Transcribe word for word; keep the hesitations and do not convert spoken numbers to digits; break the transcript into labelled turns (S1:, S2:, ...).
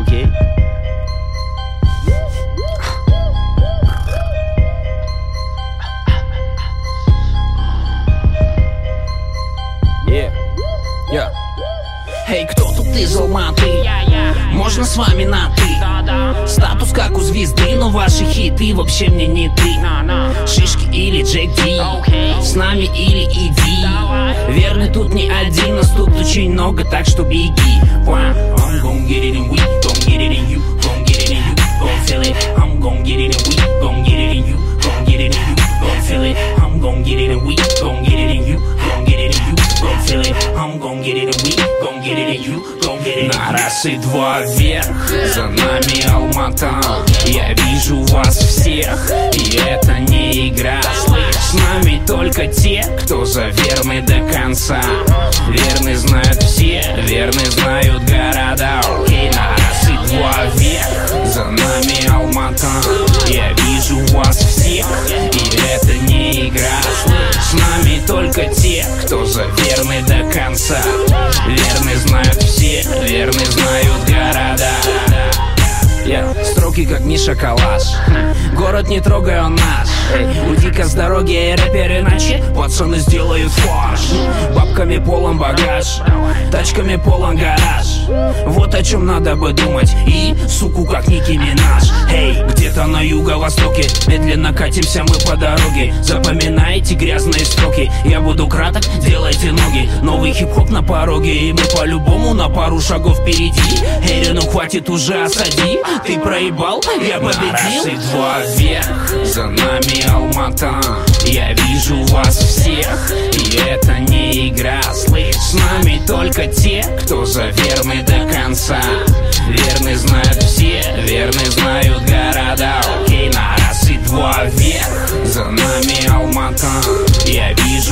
S1: окей. Yeah. Yeah.
S2: Эй, кто тут из Алматы? Можно с вами на ты? Статус как у звезды, но ваши хиты вообще мне не ты. Шишки или Джек Ди, с нами или иди. Верный тут не один, нас тут очень много, так что беги. I'm gon' get it and we gon' get it and you gon' get it and you gon' feel it. I'm gon' get it and we gon' get it and you gon' get it and you gon' feel it. I'm gon' get it and we gon' get it and you gon' get it and you gon' feel it. I'm gon' get it and we gon' get it and you gon' get it. На раз и два вверх, за нами Алмата. Я вижу вас всех, и это не игра. С нами только те, кто за верный до конца. Верны знают все, верны знают города. Окей, на раз и два вверх, за нами Алмата. Я вижу вас всех, и это не игра. С нами только те, кто за верный до конца. Верны знают все, верны знают города. Yeah. Строки как Миша Калаш. Город не трогай, он наш. Эй, уйди-ка с дороги, эй, рэпер, иначе пацаны сделают фарш. Бабками полон багаж, тачками полон гараж. Вот о чем надо бы думать. И, суку, как Ники Минаж. Эй, где-то на юго-востоке медленно катимся мы по дороге. Запоминайте грязные строки. Я буду краток, делайте ноги. Новый хип-хоп на пороге, и мы по-любому на пару шагов впереди. Эй, ну хватит уже, осади. Ты проебал, я победил. На раз и два вверх, за нами Алмата. Я вижу вас всех, и это не игра. Слышь, с нами только те, кто за верный до конца. Верны знают все, верны знают города. Окей, на раз и два вверх, за нами Алмата. Я вижу